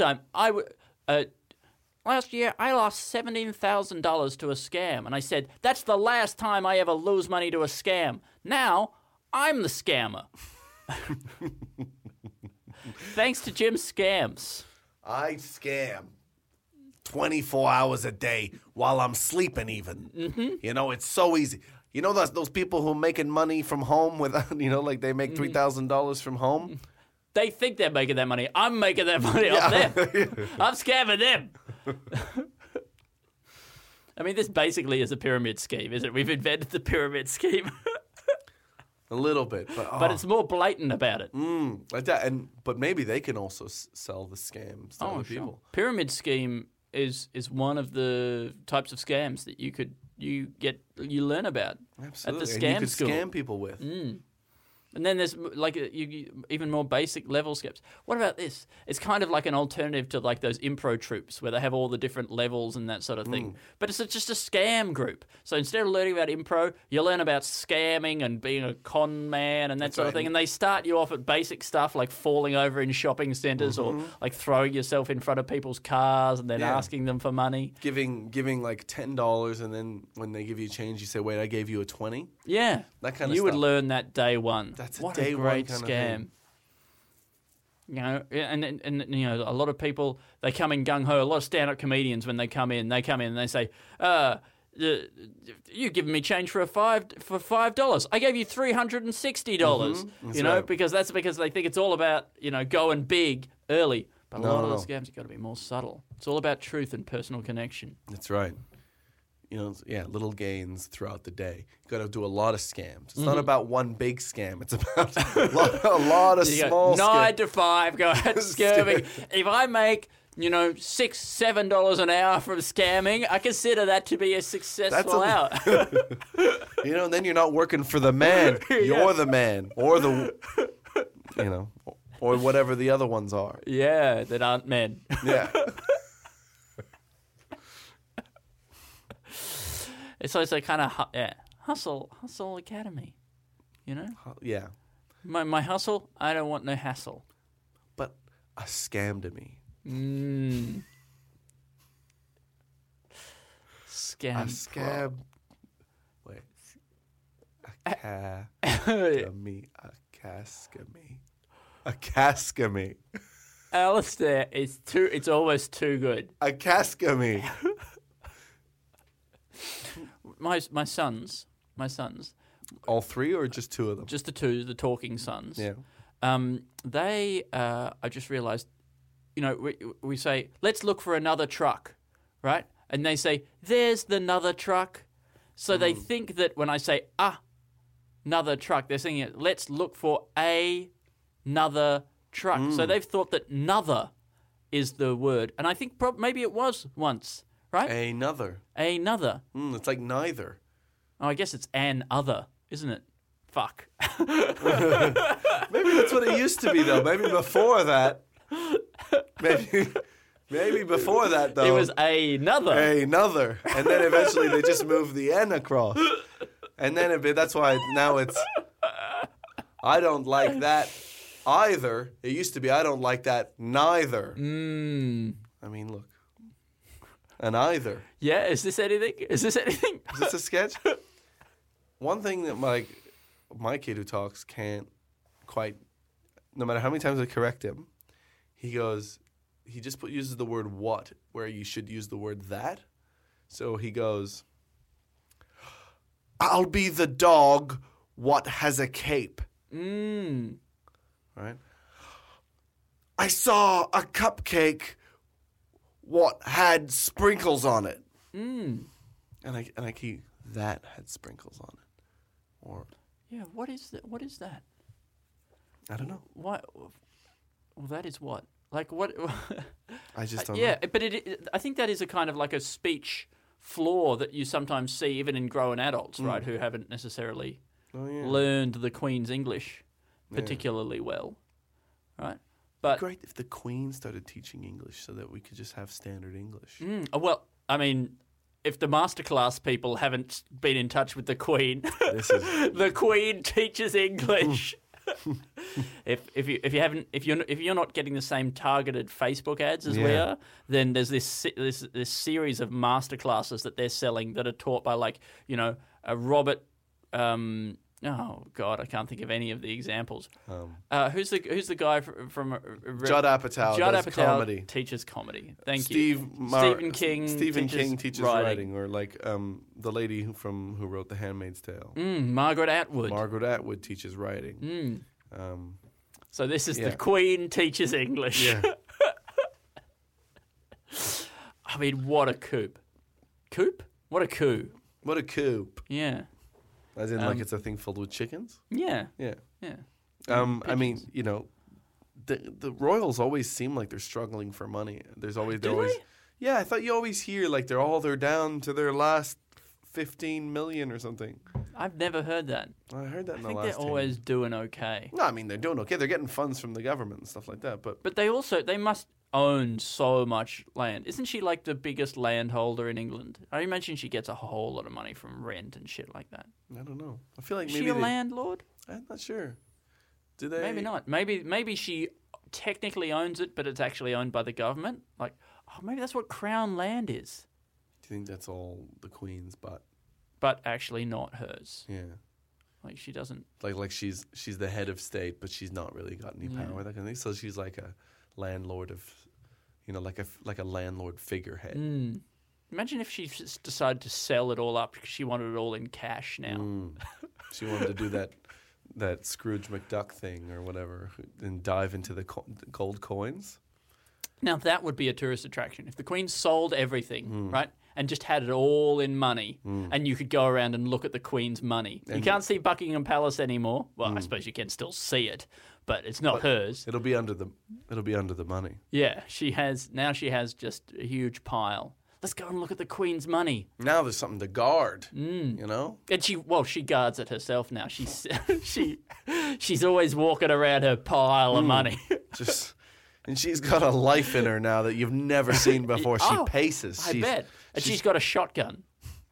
year, I lost $17,000 to a scam. And I said, that's the last time I ever lose money to a scam. Now, I'm the scammer. Thanks to Jim's Scams. I scam 24 hours a day while I'm sleeping even. It's so easy. Those people who are making money from home without, they make $3,000 from home? They think they're making that money. I'm making that money off them. I'm scamming them. I mean, this basically is a pyramid scheme, isn't it? We've invented the pyramid scheme. A little bit, but it's more blatant about it. Like that. But maybe they can also sell the scams to other people. Pyramid scheme is one of the types of scams that you learn about Absolutely. at the and scam you could school. scam people with. And then there's like even more basic level scams. What about this? It's kind of like an alternative to like those improv troupes where they have all the different levels and that sort of thing. But it's just a scam group. So instead of learning about improv, you learn about scamming and being a con man and that sort of thing. And they start you off at basic stuff like falling over in shopping centres or like throwing yourself in front of people's cars and then asking them for money. Giving like $10 and then when they give you change, you say, wait, I gave you a 20? Yeah. That kind of You stuff. would learn that day one. That's a what day a one great kind of scam. thing. You know, and you know, a lot of people, they come in gung-ho. A lot of stand-up comedians, when they come in and they say, you've given me change for $5. I gave you $360. You know, right. because they think it's all about, you know, going big early. But a lot of those scams have got to be more subtle. It's all about truth and personal connection. That's right. You know, little gains throughout the day. You got to do a lot of scams. It's not about one big scam. It's about a lot of small 9 to 5, go out scamming. If I make, you know, $6-7 an hour from scamming, I consider that to be a successful hour. You know, and then you're not working for the man. You're the man, or the, you know, or whatever the other ones are. Yeah, that aren't men. Yeah. So it's a kind of hustle academy, you know. Yeah. My hustle, I don't want no hassle. But a scam to me. Scam. A scam. Wait. A ca-me. A cascame. A cascame. Alistair, it's almost too good. A cascame. My sons. All three or just two of them? Just the two, the talking sons. Yeah. I just realised, you know, we say, let's look for another truck, right? And they say, there's the another truck. So they think that when I say, another truck, they're saying, let's look for another truck. So they've thought that "nother" is the word. And I think maybe it was once, right? Another. It's like neither. Oh, I guess it's an other, isn't it? Fuck. Maybe that's what it used to be, though. Maybe before that. Maybe before that, though. It was another. Another. And then eventually they just moved the N across. And then that's why now it's, I don't like that either. It used to be, I don't like that neither. I mean, look. An either. Yeah, is this anything? Is this a sketch? One thing that my kid who talks can't quite, no matter how many times I correct him, he just uses the word what, where you should use the word that. So he goes, I'll be the dog what has a cape. Right? I saw a cupcake what had sprinkles on it. And I keep, that had sprinkles on it. Or yeah, what is that? I don't know. What? Well, that is what? Like what? I just don't know. Yeah, but I think that is a kind of like a speech flaw that you sometimes see even in grown adults, right, who haven't necessarily learned the Queen's English particularly well, right? But it'd be great if the Queen started teaching English so that we could just have standard English. Well, I mean, if the masterclass people haven't been in touch with the Queen, the Queen teaches English. If you're not getting the same targeted Facebook ads as we are, then there's this series of masterclasses that they're selling that are taught by, like, you know, a Robert. Oh God, I can't think of any of the examples. Who's the guy from Judd Apatow? Judd does Apatow comedy. teaches comedy. Thank you. Stephen King. Stephen King teaches writing, or like the lady who wrote The Handmaid's Tale. Margaret Atwood. Margaret Atwood teaches writing. So this is the Queen teaches English. Yeah. I mean, what a coup! What a coup! What a coup! Yeah. As in, like it's a thing filled with chickens? Yeah. Yeah. Yeah. I mean, you know, the royals always seem like they're struggling for money. There's always... Do they? Yeah, I thought you always hear like they're down to their last 15 million or something. I've never heard that. I heard that in the I think last they're always doing okay. No, I mean, they're doing okay. They're getting funds from the government and stuff like that. But They must own so much land. Isn't she like the biggest landholder in England? I imagine she gets a whole lot of money from rent and shit like that. I don't know. I feel like Is maybe she a landlord? I'm not sure. Do they? Maybe not. Maybe she technically owns it, but it's actually owned by the government. Like, maybe that's what Crown land is. Do you think that's all the Queen's, but actually not hers? Yeah. Like she doesn't. Like she's the head of state, but she's not really got any power. That kind of thing. So she's like a landlord of, you know, like a landlord figurehead. Imagine if she just decided to sell it all up because she wanted it all in cash now. She wanted to do that Scrooge McDuck thing or whatever and dive into the gold coins. Now that would be a tourist attraction if the Queen sold everything, right? And just had it all in money, and you could go around and look at the Queen's money. You can't see Buckingham Palace anymore. Well, I suppose you can still see it, but it's not hers. It'll be under the money. Yeah, she has just a huge pile. Let's go and look at the Queen's money. Now there's something to guard. You know, and she guards it herself now. She's always walking around her pile of money. And she's got a life in her now that you've never seen before. She paces. I bet. And she's got a shotgun.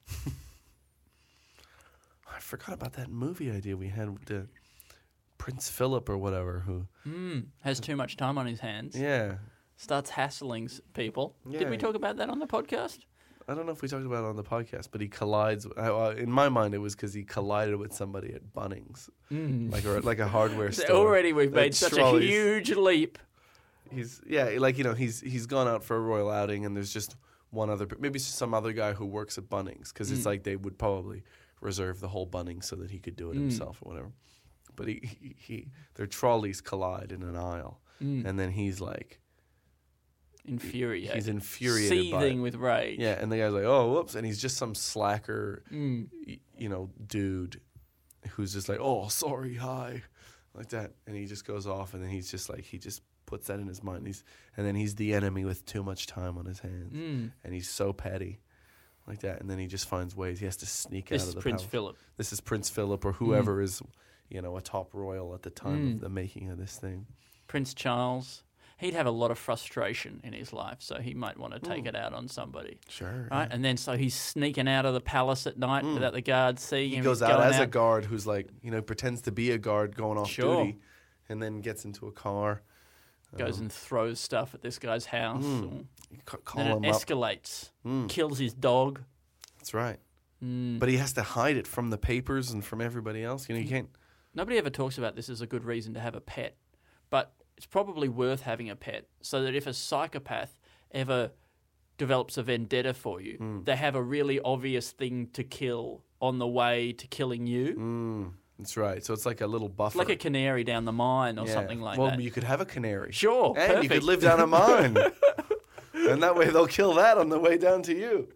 I forgot about that movie idea we had with Prince Philip or whatever, who has too much time on his hands. Yeah. Starts hassling people. Yeah. Did we talk about that on the podcast? I don't know if we talked about it on the podcast, but he collides. In my mind, it was because he collided with somebody at Bunnings, like a hardware store. Already, we've made such a huge leap. He's gone out for a royal outing, and there's just one other, maybe some other guy who works at Bunnings, because it's like they would probably reserve the whole Bunnings so that he could do it himself or whatever. But their trolleys collide in an aisle, and then he's like infuriated. He's infuriated, seething with rage. Yeah, and the guy's like, "Oh, whoops!" And he's just some slacker, dude, who's just like, "Oh, sorry, hi," like that, and he just goes off, and then he's just like, he just puts that in his mind. And then he's the enemy with too much time on his hands, and he's so petty, like that. And then he just finds ways. He has to sneak out of the This is Prince palace. Philip. This is Prince Philip, or whoever is, a top royal at the time of the making of this thing. Prince Charles. He'd have a lot of frustration in his life, so he might want to take it out on somebody. Sure. Right? And then so he's sneaking out of the palace at night without the guards seeing him. He goes out as a guard who's like, pretends to be a guard going off duty, and then gets into a car. Goes and throws stuff at this guy's house. Call then him it up. escalates. Kills his dog. That's right. But he has to hide it from the papers and from everybody else. You can't... Nobody ever talks about this as a good reason to have a pet, but it's probably worth having a pet so that if a psychopath ever develops a vendetta for you, they have a really obvious thing to kill on the way to killing you. That's right. So it's like a little buffer. It's like a canary down the mine or something like that. Well, you could have a canary. Sure, and perfect. you could live down a mine. And that way they'll kill that on the way down to you.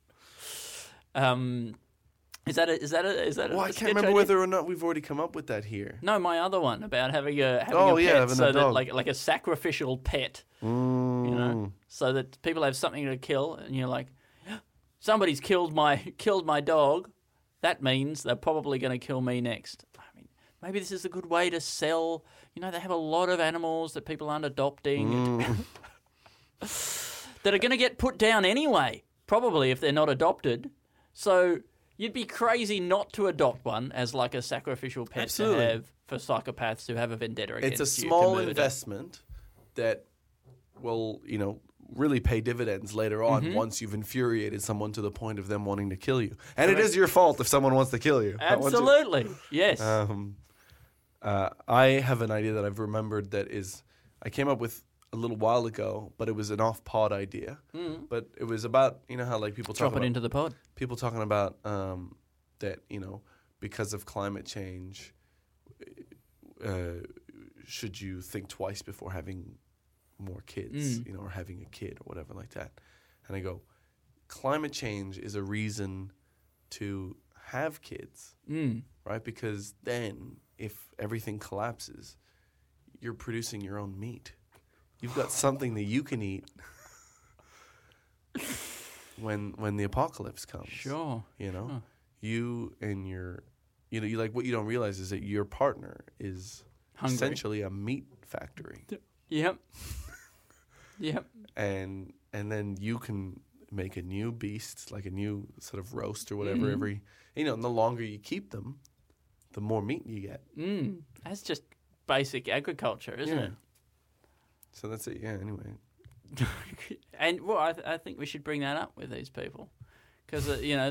Is that a Well, I can't remember whether or not we've already come up with that here. No, my other one about having a pet, having so a that dog. like a sacrificial pet, so that people have something to kill, and you're like, somebody's killed my dog. That means they're probably going to kill me next. I mean, maybe this is a good way to sell. They have a lot of animals that people aren't adopting that are going to get put down anyway, probably if they're not adopted. So you'd be crazy not to adopt one as like a sacrificial pet to have for psychopaths who have a vendetta against you. It's a small investment that will, really pay dividends later on once you've infuriated someone to the point of them wanting to kill you. And it is your fault if someone wants to kill you. Absolutely. Yes. I have an idea that I've remembered I came up with a little while ago, but it was an off-pod idea. But it was about, how like people talk Drop it into the pod. People talking about that, because of climate change, should you think twice before having more kids, or having a kid or whatever like that. And I go, climate change is a reason to have kids, right? Because then if everything collapses, you're producing your own meat. You've got something that you can eat when the apocalypse comes. Sure. You and your, you like what you don't realize is that your partner is hungry. Essentially a meat factory. Yep. Yep. And then you can make a new beast, like a new sort of roast or whatever. Every, and the longer you keep them, the more meat you get. That's just basic agriculture, isn't it? So that's it. Yeah. Anyway. And I think we should bring that up with these people, because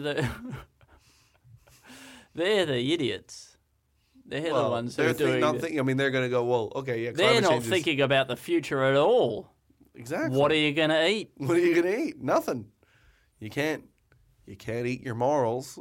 they're the idiots. They're the ones who are doing. They're going to go. Well, okay, yeah. They're not thinking about the future at all. Exactly. What are you going to eat? What are you going to eat? Nothing. You can't eat your morals.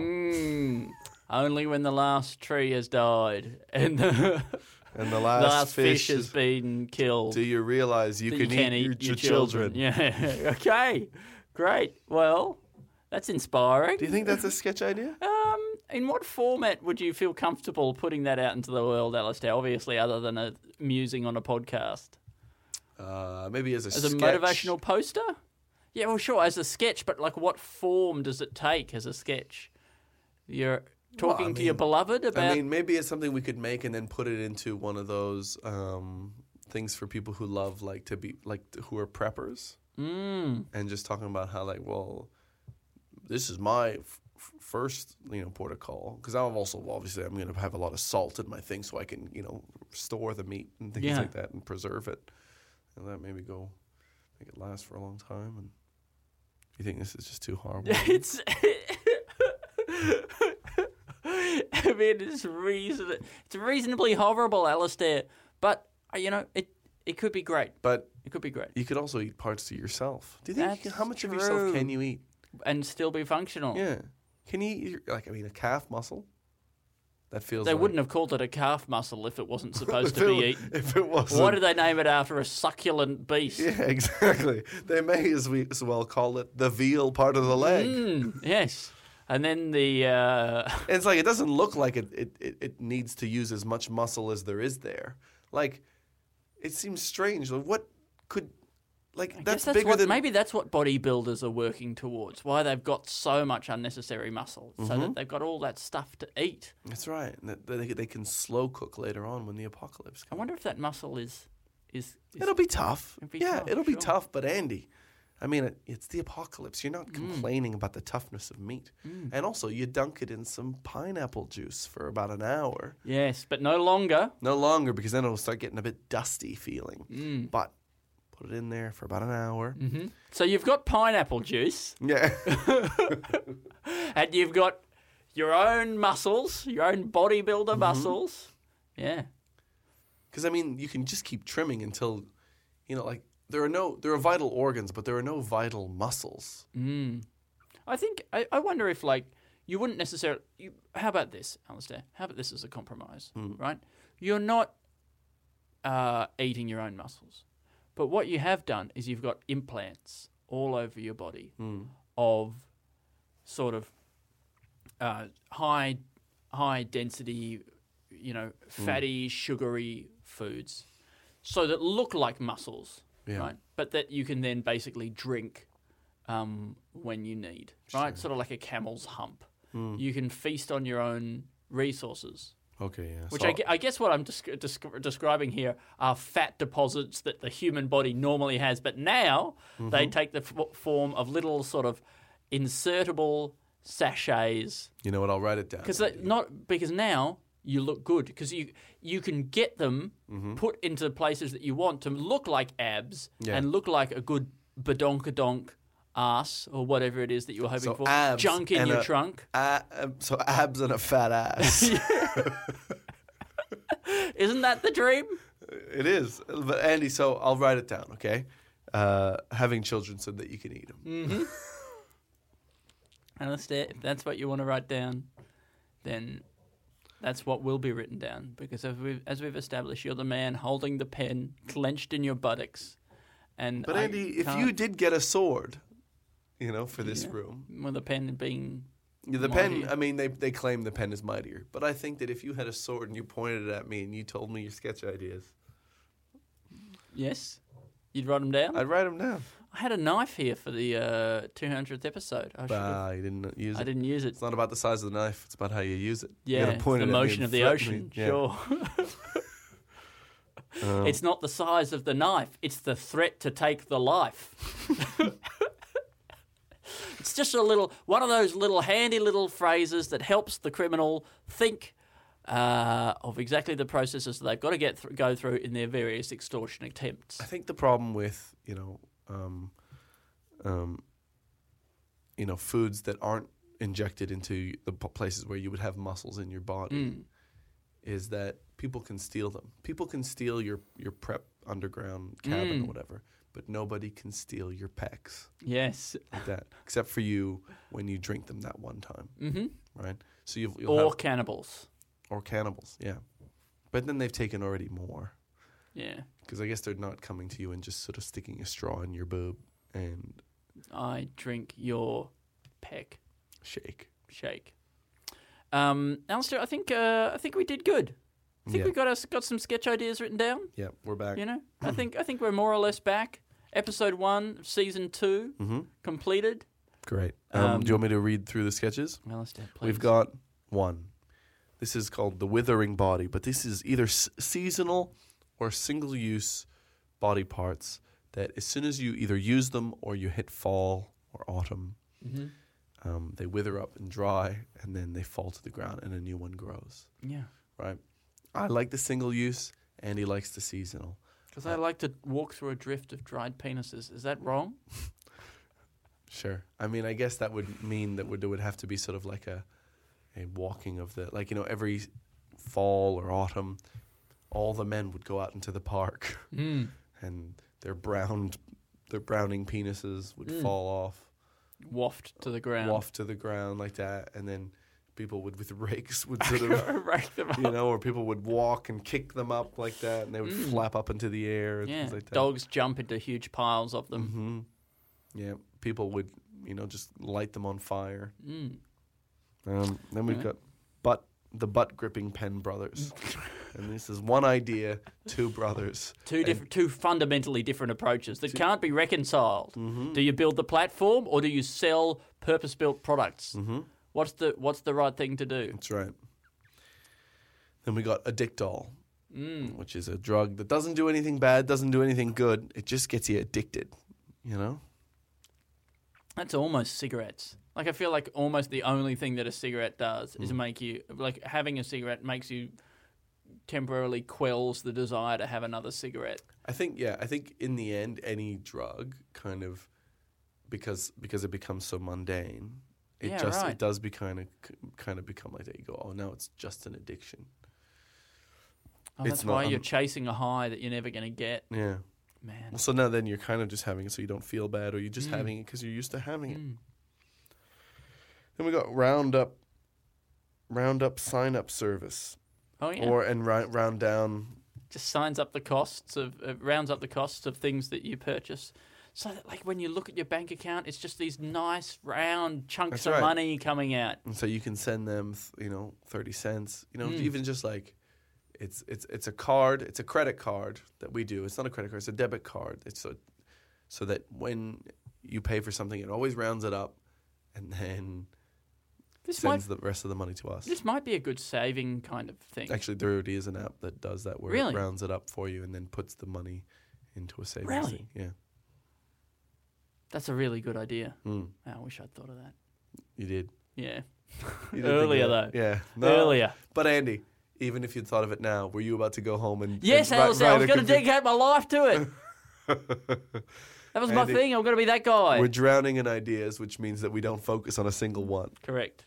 Only when the last tree has died and the last fish has been killed. Do you realize you can eat your children? Yeah. Okay. Great. Well, that's inspiring. Do you think that's a sketch idea? In what format would you feel comfortable putting that out into the world, Alistair? Obviously, other than musing on a podcast. Maybe as a sketch. Motivational poster? Yeah, well, sure, as a sketch, but like what form does it take as a sketch? You're talking to your beloved about... maybe it's something we could make and then put it into one of those things for people who love, like, to be, like, who are preppers. And just talking about how, like, well, this is my first, port of call. Because I'm going to have a lot of salt in my thing so I can, store the meat and things like that and preserve it. And that maybe make it last for a long time. And you think this is just too horrible? It's reasonably horrible, Alistair. But it could be great. But it could be great. You could also eat parts of yourself. Do you think how much of yourself can you eat and still be functional? Yeah. Can you eat a calf muscle? That feels. They wouldn't have called it a calf muscle if it wasn't supposed to be eaten. If it wasn't. Why did they name it after a succulent beast? Yeah, exactly. They may as well call it the veal part of the leg. Yes. And then the... It's like, it doesn't look like it needs to use as much muscle as there is there. Like, it seems strange. Like, what could... Like, that's bigger than... Maybe that's what bodybuilders are working towards, why they've got so much unnecessary muscle, so that they've got all that stuff to eat. That's right. And they can slow cook later on when the apocalypse comes. I wonder if that muscle is It'll be tough. It'll be sure. tough. But Andy, it's the apocalypse. You're not complaining about the toughness of meat. And also, you dunk it in some pineapple juice for about an hour. Yes, but no longer. No longer, because then it'll start getting a bit dusty feeling. But put it in there for about an hour. So you've got pineapple juice. Yeah. And you've got your own muscles, your own bodybuilder muscles. Yeah. Because, you can just keep trimming until, there are vital organs, but there are no vital muscles. I think, I wonder if, you wouldn't necessarily... how about this, Alistair? How about this as a compromise, right? You're not eating your own muscles. But what you have done is you've got implants all over your body of sort of high density, fatty, sugary foods, so that look like muscles, right? But that you can then basically drink when you need, right? Sort of like a camel's hump. You can feast on your own resources. Okay, yeah. Which I guess what I'm describing here are fat deposits that the human body normally has, but now they take the form of little sort of insertable sachets. You know what? I'll write it down. Because now you look good, because you can get them put into places that you want to look like abs and look like a good badonkadonk ass or whatever it is that you were hoping for. Junk in your trunk. So abs and a fat ass. Isn't that the dream? It is. But Andy, so I'll write it down, okay? Having children so that you can eat them. Alistair, if that's what you want to write down, then that's what will be written down. Because as we've established, you're the man holding the pen clenched in your buttocks. But Andy, if you did get a sword... for this room. With a pen being The pen, I mean, they claim the pen is mightier. But I think that if you had a sword and you pointed it at me and you told me your sketch ideas. Yes? You'd write them down? I'd write them down. I had a knife here for the 200th episode. You didn't use it. I didn't use it. It's not about the size of the knife. It's about how you use it. Yeah, you point the motion of the ocean. Yeah. Sure. It's not the size of the knife. It's the threat to take the life. It's just one of those little handy little phrases that helps the criminal think of exactly the processes that they've got to go through in their various extortion attempts. I think the problem with foods that aren't injected into the places where you would have muscles in your body is that people can steal them. People can steal your prep underground cabin or whatever, but nobody can steal your pecs. Yes, like that, except for you when you drink them that one time, right? So you'll or have, cannibals, yeah. But then they've taken already more. Yeah. Because I guess they're not coming to you and just sort of sticking a straw in your boob and... I drink your peck. Shake. Alistair, I think we did good. I think we got some sketch ideas written down. Yeah, we're back. You know, I think we're more or less back. Episode 1, season 2, completed. Great. Do you want me to read through the sketches? Alistair, please. We've got one. This is called The Withering Body, but this is either seasonal or single-use body parts that as soon as you either use them or you hit fall or autumn, they wither up and dry, and then they fall to the ground and a new one grows. Yeah. Right? I like the single-use, Andy likes the seasonal. Because I like to walk through a drift of dried penises. Is that wrong? Sure. I mean, I guess that would mean that there would have to be sort of like a walking of the, like, every fall or autumn, all the men would go out into the park and their browning penises would fall off. Waft to the ground like that. And then people with rakes would sort of, rake them up. Or people would walk and kick them up like that and they would flap up into the air and things like that. Dogs jump into huge piles of them. Yeah. People would, just light them on fire. Then we've got the butt-gripping Penn brothers. And this is one idea, two brothers. Two fundamentally different approaches that can't be reconciled. Do you build the platform or do you sell purpose-built products? What's the right thing to do? That's right. Then we got Addictol, which is a drug that doesn't do anything bad, doesn't do anything good. It just gets you addicted, That's almost cigarettes. Like, I feel like almost the only thing that a cigarette does is make you, like, having a cigarette makes you temporarily quells the desire to have another cigarette. I think in the end, any drug kind of, because it becomes so mundane, it does kind of become like that. You go, oh no, it's just an addiction. Oh, that's why you're chasing a high that you're never going to get. Yeah. Man. Well, so now then you're kind of just having it so you don't feel bad, or you're just having it because you're used to having it. Then we got Roundup sign-up service. Oh yeah. And round down. Just rounds up the costs of things that you purchase, so that, like, when you look at your bank account, it's just these nice round chunks of money coming out. And so you can send them, 30 cents. Even just like. It's a card. It's a credit card that we do. It's not a credit card. It's a debit card. It's so that when you pay for something, it always rounds it up, and then sends the rest of the money to us. This might be a good saving kind of thing. Actually, there already is an app that does that, where it rounds it up for you and then puts the money into a savings thing. Yeah. That's a really good idea. I wish I'd thought of that. You did. Yeah. You Earlier though. Yeah. No. Earlier. But Andy, even if you'd thought of it now, were you about to go home and... Yes, Alistair, I was going to dedicate my life to it. That was my thing. I'm going to be that guy. We're drowning in ideas, which means that we don't focus on a single one. Correct.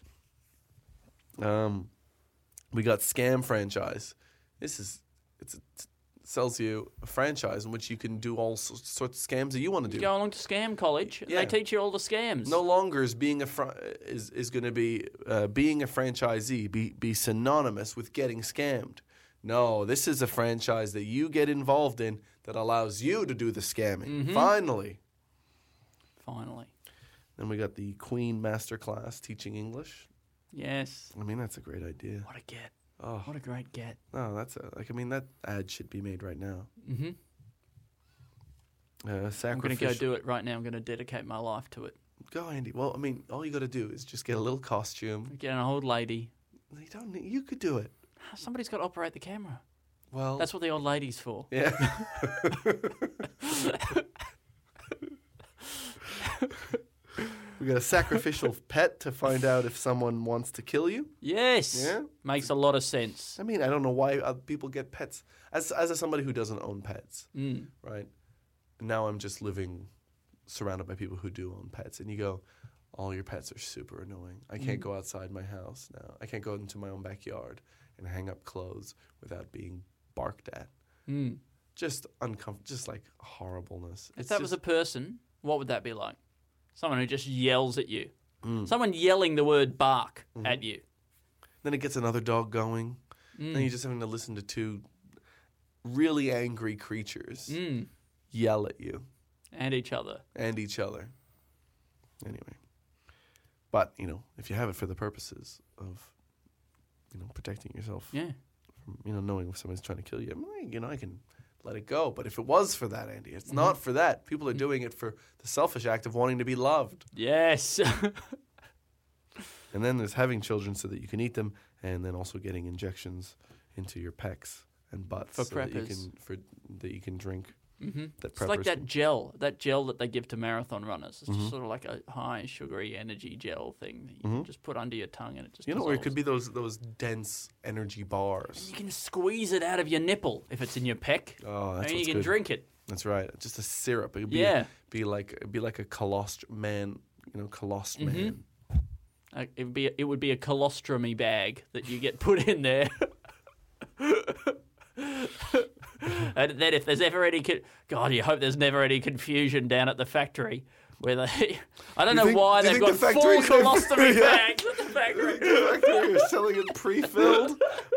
We got Scam Franchise. It sells you a franchise in which you can do all sorts of scams that you want to do. You go along to Scam College, and they teach you all the scams. No longer is being is going to be being a franchisee be synonymous with getting scammed. No, this is a franchise that you get involved in that allows you to do the scamming. Finally. Then we got the Queen Masterclass teaching English. Yes. I mean, that's a great idea. What a get. Oh, What a great get. no, that ad should be made right now. Mm-hmm. I'm going to Sacrificial. go do it right now. I'm going to dedicate my life to it. Go, Andy. Well, I mean, all you got to do is just get a little costume. Get an old lady. You don't need, you could do it. Somebody's got to operate the camera. Well, That's what the old lady's for. yeah. We got a sacrificial pet to find out if someone wants to kill you. Yes. Yeah. Makes a lot of sense. I mean, I don't know why people get pets. As somebody who doesn't own pets, right? Now I'm just living surrounded by people who do own pets, and you go, all your pets are super annoying. I can't go outside my house now. I can't go into my own backyard and hang up clothes without being barked at. Just uncomfortable, just like horribleness. If that was a person, what would that be like? Someone who just yells at you. Someone yelling the word bark at you. Then it gets another dog going. Then you're just having to listen to two really angry creatures yell at you. And each other. Anyway. But, if you have it for the purposes of, protecting yourself from, knowing if somebody's trying to kill you, I can let it go. But if it was for that, Andy, it's not for that. People are doing it for the selfish act of wanting to be loved. Yes. And then there's having children so that you can eat them, and then also getting injections into your pecs and butts For so that preppers. that you can drink. It's like that gel that they give to marathon runners. It's just sort of like a high sugary energy gel thing that you can just put under your tongue and it just or it could be those dense energy bars. You can squeeze it out of your nipple if it's in your pec. Oh, that's and you what's can good. drink it. That's right. Just a syrup. It'd be like a colostrum man. Man. It would be a colostromy bag that you get put in there. And then if there's ever any... God, you hope there's never any confusion down at the factory where they... I don't know why they've got full colostomy bags at the factory. The factory is selling it pre-filled.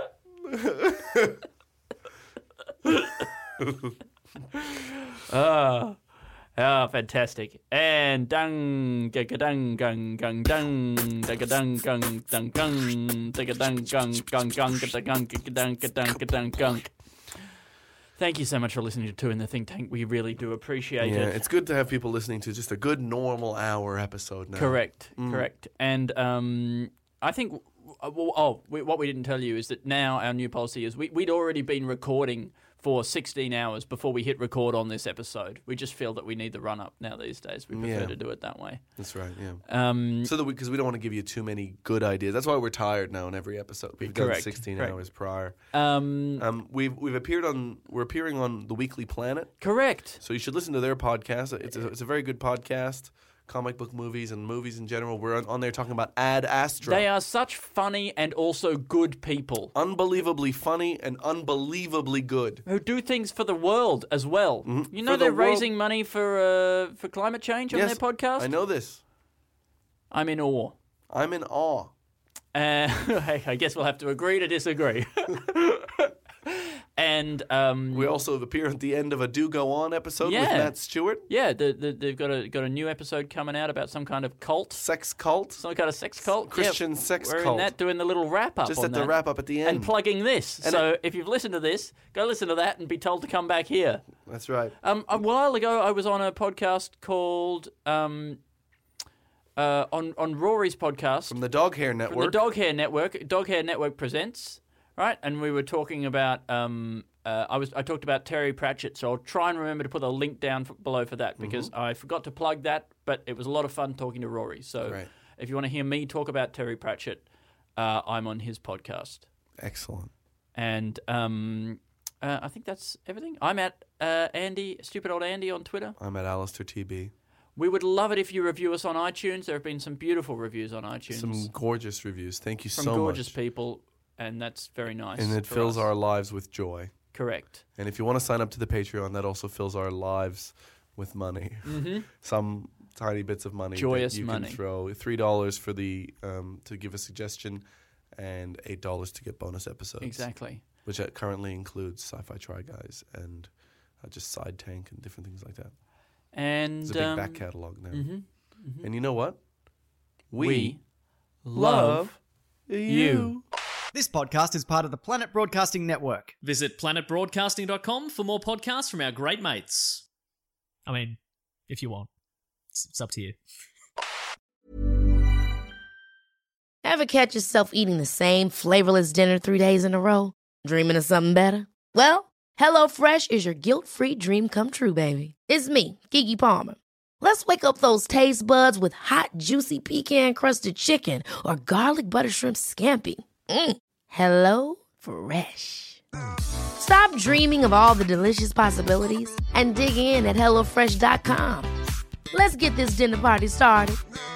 Fantastic. And dung, dung, gung, gung, dung, dung, gung, dung, gung, dung, gung, gung, gung, gung. Thank you so much for listening to Two in the Think Tank. We really do appreciate it. Yeah, it's good to have people listening to just a good normal hour episode now. Correct. And I think, what we didn't tell you is that now our new policy is we'd already been recording for 16 hours before we hit record on this episode. We just feel that we need the run-up now these days. We prefer to do it that way. That's right, yeah. So that because we don't want to give you too many good ideas. That's why we're tired now in every episode. We've done 16 hours prior. We're appearing on The Weekly Planet. Correct. So you should listen to their podcast. It's a very good podcast. Comic book movies and movies in general. We're on there talking about Ad Astra. They are such funny and also good people. Unbelievably funny and unbelievably good. Who do things for the world as well. You know they're raising money for climate change on their podcast? I know this. I'm in awe. I guess we'll have to agree to disagree. And we also appear at the end of a Do Go On episode with Matt Stewart. Yeah, they've got a new episode coming out about some kind of cult. Sex cult? Some kind of sex cult. Christian sex cult. We're in that doing the little wrap-up just on the wrap-up at the end. And plugging this. So if you've listened to this, go listen to that and be told to come back here. That's right. A while ago, I was on a podcast called... on Rory's podcast. From the Dog Hair Network. From the Dog Hair Network. Dog Hair Network presents... Right, and we were talking about. I talked about Terry Pratchett, so I'll try and remember to put a link down below for that because I forgot to plug that. But it was a lot of fun talking to Rory. So if you want to hear me talk about Terry Pratchett, I'm on his podcast. Excellent. And I think that's everything. I'm at Andy, Stupid Old Andy on Twitter. I'm at Alistair TB. We would love it if you review us on iTunes. There have been some beautiful reviews on iTunes. Some gorgeous reviews. Thank you so much. From gorgeous people. And that's very nice. And it fills our lives with joy. Correct. And if you want to sign up to the Patreon, that also fills our lives with money. Some tiny bits of money. Joyous that you money. can throw. $3 for the to give a suggestion, and $8 to get bonus episodes. Exactly. Which currently includes Sci-Fi Try Guys and just Side Tank and different things like that. And there's a big back catalogue now. And you know what? We love you. This podcast is part of the Planet Broadcasting Network. Visit planetbroadcasting.com for more podcasts from our great mates. I mean, if you want. It's up to you. Ever catch yourself eating the same flavorless dinner 3 days in a row? Dreaming of something better? Well, HelloFresh is your guilt-free dream come true, baby. It's me, Keke Palmer. Let's wake up those taste buds with hot, juicy pecan-crusted chicken or garlic butter shrimp scampi. Hello Fresh. Stop dreaming of all the delicious possibilities and dig in at HelloFresh.com. Let's get this dinner party started.